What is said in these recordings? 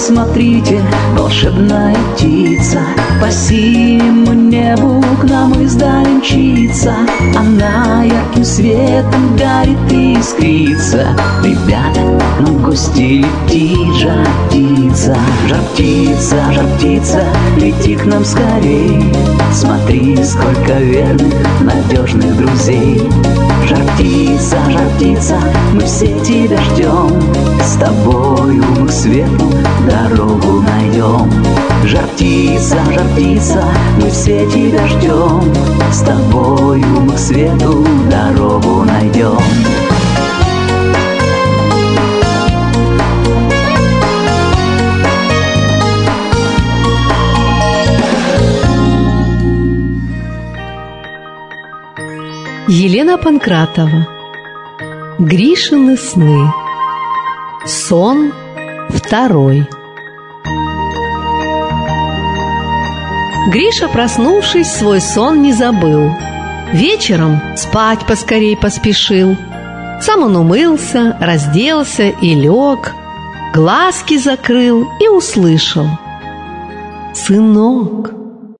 смотрите, волшебная птица по синему небу к нам издали мчится. Она ярким светом горит и искрится. Ребята, ну в гости летит жар-птица. Жар-птица, жар-птица, лети к нам скорей. Смотри, сколько верных, надежных друзей. Жар-птица, жар-птица, мы все тебя ждем. С тобою мы к свету дорогу найдем. Жар-птица, жар-птица, мы все тебя ждем. С тобою мы к свету дорогу найдем. Елена Панкратова. Гришины сны. Сон второй. Гриша, проснувшись, свой сон не забыл. Вечером спать поскорей поспешил. Сам он умылся, разделся и лег, глазки закрыл и услышал: «Сынок,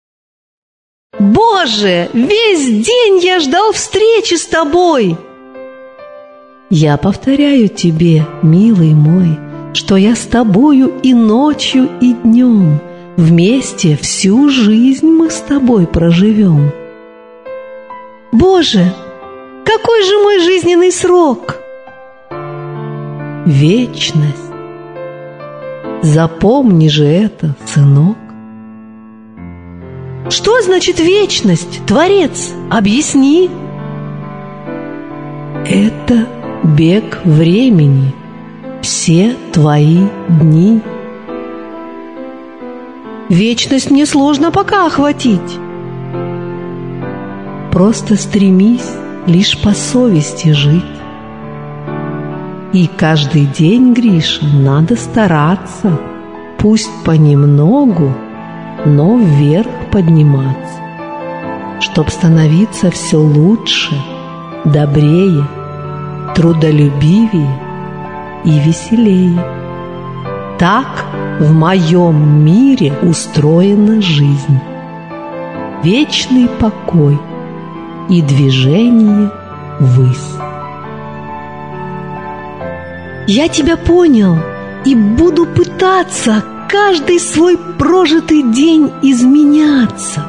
Боже, весь день я ждал встречи с тобой!» «Я повторяю тебе, милый мой, что я с тобою и ночью, и днем. Вместе всю жизнь мы с тобой проживем». «Боже, какой же мой жизненный срок?» «Вечность. Запомни же это, сынок». «Что значит вечность, Творец? Объясни». «Это бег времени, все твои дни». «Вечность мне сложно пока охватить». «Просто стремись лишь по совести жить. И каждый день, Гриша, надо стараться, пусть понемногу, но вверх подниматься, чтоб становиться все лучше, добрее, трудолюбивее и веселее. Так в моем мире устроена жизнь. Вечный покой и движение ввысь». «Я тебя понял и буду пытаться каждый свой прожитый день изменяться».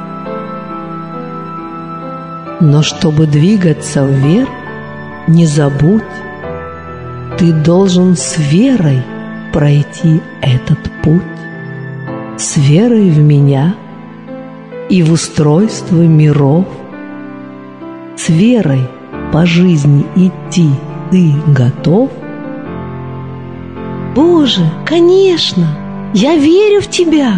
«Но чтобы двигаться вверх, не забудь, ты должен с верой пройти этот путь, с верой в меня и в устройство миров. С верой по жизни идти ты готов?» «Боже, конечно, я верю в тебя!»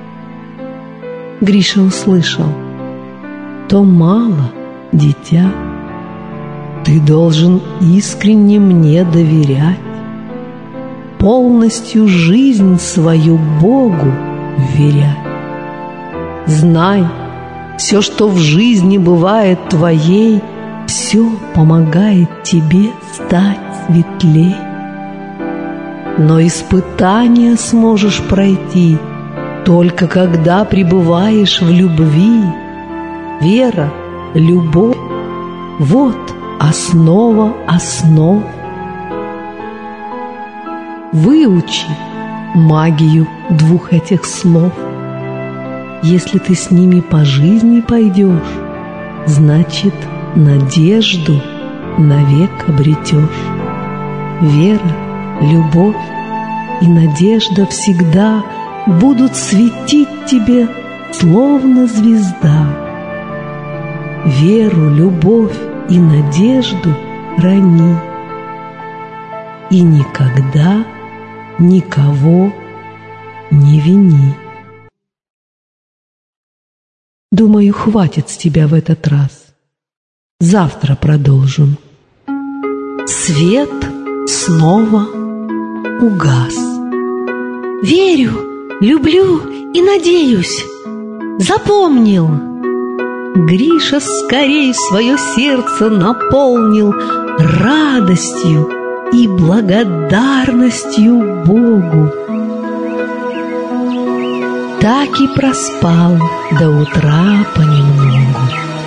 Гриша услышал: «То мало, дитя, ты должен искренне мне доверять, полностью жизнь свою Богу вверять. Знай, все, что в жизни бывает твоей, все помогает тебе стать светлей. Но испытания сможешь пройти только когда пребываешь в любви. Вера, любовь — вот основа основ. Выучи магию двух этих слов. Если ты с ними по жизни пойдешь, значит, надежду навек обретешь. Вера, любовь и надежда всегда будут светить тебе, словно звезда. Веру, любовь и надежду храни и никогда никого не вини. Думаю, хватит с тебя в этот раз. Завтра продолжим». Свет снова угас. «Верю, люблю и надеюсь. Запомнил». Гриша скорей свое сердце наполнил радостью и благодарностью Богу. так и проспал до утра понемногу.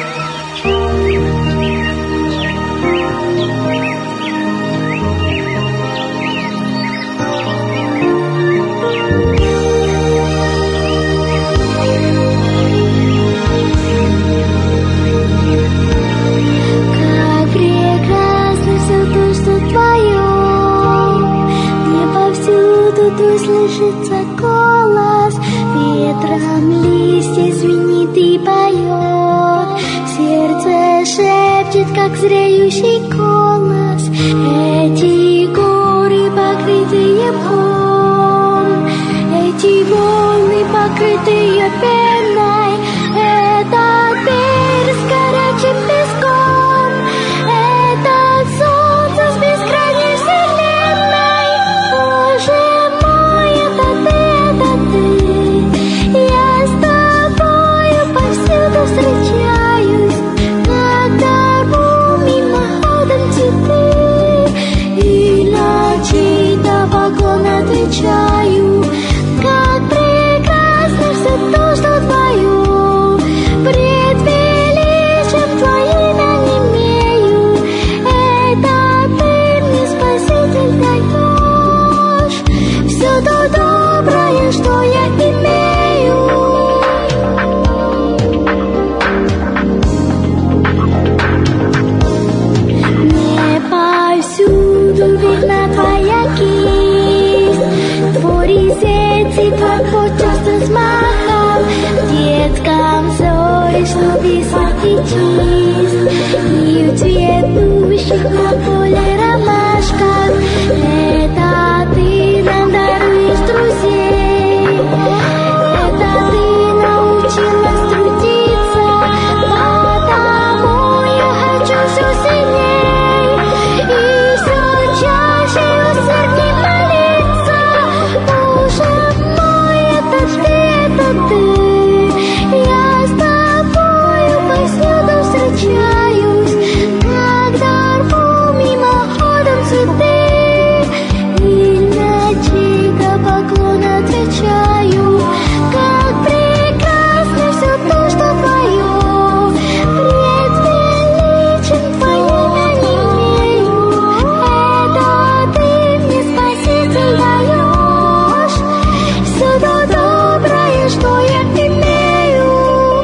Слышится голос, ветром листья звенит и поет, сердце шепчет, как зреющий голос. Эти горы, покрытые мхом, эти волны, покрытые пеной, этот берег с горячим песком, этот солнце с бескрайней вселенной. Боже, встречаюсь, когда рву мимоходом цветы, и на чей-то поклон отвечаю, как прекрасно все то, что твое, пред величием твоим я немею. Это ты мне, Спаситель, даешь все то доброе, что я имею. Всюду видна твоя кисть, твой резец и твой часто смахом, в детском взоре, что высокий чист, и в цветущих на поле ромашках, это ты нам даруешь друзей, это ты научил нас трудиться, потому я хочу все сильней. И все чаще усердней молиться. Боже мой, это ты, я с тобою повсюду встречаюсь, когда рву мимоходом цветы, и на чей-то поклон отвечаю, как прекрасно все то, что твое, пред величием твоим я немею. Спаситель, даешь все то доброе, что я имею.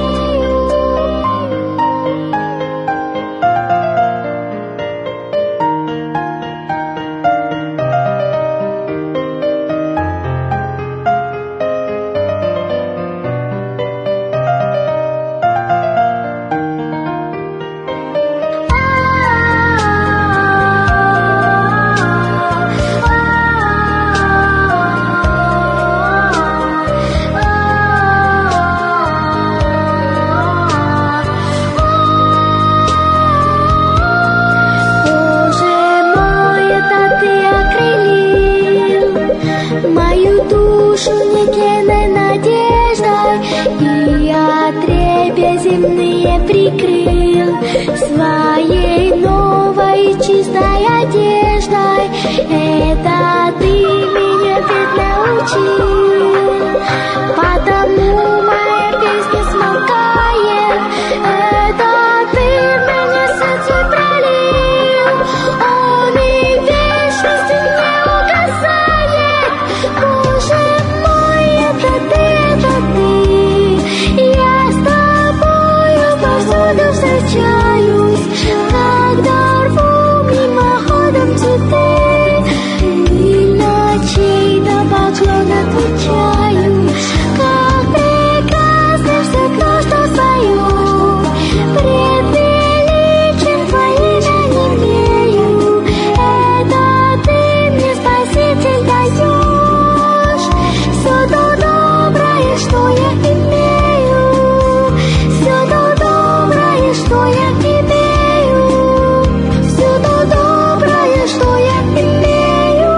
Мою душу нетленной надеждой, и отребья земные прикрыл своей новой чистой одеждой. Это ты меня ведь научил, потому моя песня смолкает. Это ты меня сердце пролил, он и вечности не угасает. Боже мой, это ты, я с тобою повсюду встречаюсь, когда рву мимоходом цветы, и на чей-то поклон отвечаю, как прекрасно все то, что твое, пред величием твоим я немею. Это ты мне, Спаситель, даешь все то доброе, что я имею, все то доброе, что я имею, все то доброе, что я имею.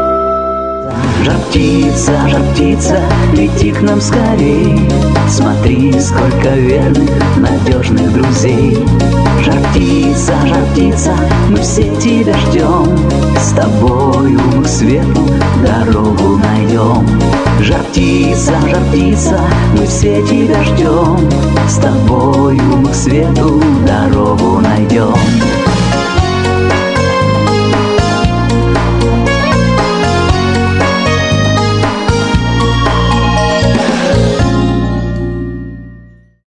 Жар птица, лети к нам скорей, смотри, сколько верных, надежных друзей. Жар жар птица, мы все тебя ждем. С тобою мы к свету дорогу найдем. Жар птица, мы все тебя ждем. С тобою мы к свету дорогу найдем.